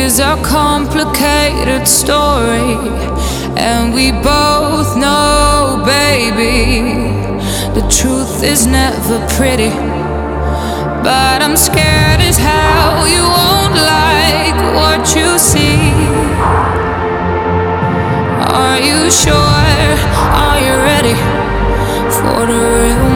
is a complicated story, and we both know, baby, the truth is never pretty. But I'm scared as hell you won't like what you see. Are you sure? Are you ready for the real?